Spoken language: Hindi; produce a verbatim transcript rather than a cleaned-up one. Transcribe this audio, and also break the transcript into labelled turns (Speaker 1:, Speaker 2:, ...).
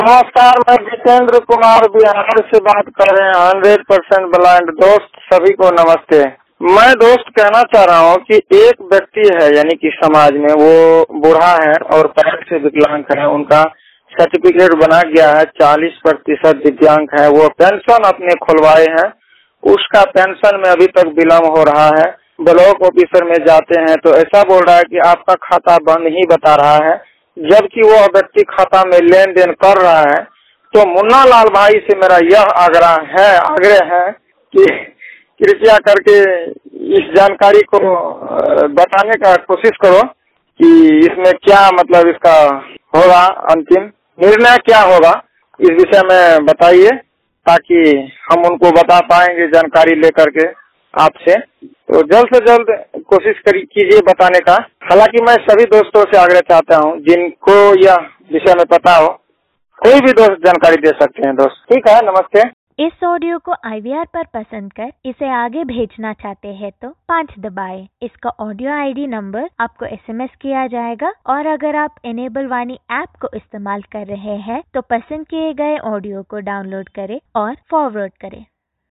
Speaker 1: नमस्कार, मैं जितेंद्र कुमार बिहार से बात कर रहे हैं। हंड्रेड परसेंट ब्लाइंड दोस्त सभी को नमस्ते। मैं दोस्त कहना चाह रहा हूँ कि एक व्यक्ति है, यानी कि समाज में वो बूढ़ा है और पैर से विकलांग है। उनका सर्टिफिकेट बना गया है, चालीस प्रतिशत दिव्यांग है। वो पेंशन अपने खुलवाए हैं, उसका पेंशन में अभी तक विलम्ब हो रहा है। ब्लॉक ऑफिसर में जाते हैं तो ऐसा बोल रहा है कि आपका खाता बंद ही बता रहा है, जबकि वो व्यक्ति खाता में लेन देन कर रहा है। तो मुन्ना लाल भाई से मेरा यह आग्रह है आग्रह है कि कृपया करके इस जानकारी को बताने का कोशिश करो कि इसमें क्या मतलब इसका होगा, अंतिम निर्णय क्या होगा, इस विषय में बताइए ताकि हम उनको बता पाएंगे जानकारी लेकर के आपसे। तो जल्द से जल्द कोशिश करिए कीजिए बताने का। हालांकि मैं सभी दोस्तों से आग्रह चाहता हूं जिनको यह विषय में पता हो, कोई भी दोस्त जानकारी दे सकते हैं दोस्त। ठीक है, नमस्ते।
Speaker 2: इस ऑडियो को आई वी आर पर पसंद कर इसे आगे भेजना चाहते हैं तो पाँच दबाएं। इसका ऑडियो आई डी नंबर आपको एस एम एस किया जाएगा और अगर आप इनेबल वाणी ऐप को इस्तेमाल कर रहे हैं तो पसंद किए गए ऑडियो को डाउनलोड करें और फॉरवर्ड करें।